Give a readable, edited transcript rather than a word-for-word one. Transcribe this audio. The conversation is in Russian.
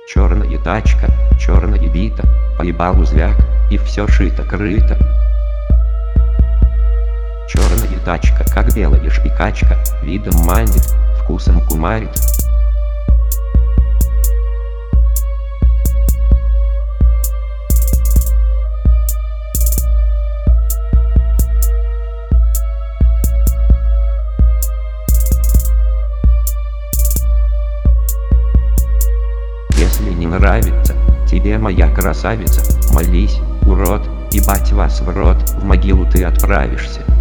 Черная тачка, черная бита, поебал звяк, и все шито-крыто. Черная тачка, как белая шпикачка, видом манит, вкусом кумарит. Если не нравится тебе моя красавица, молись, урод, ебать вас в рот, в могилу ты отправишься.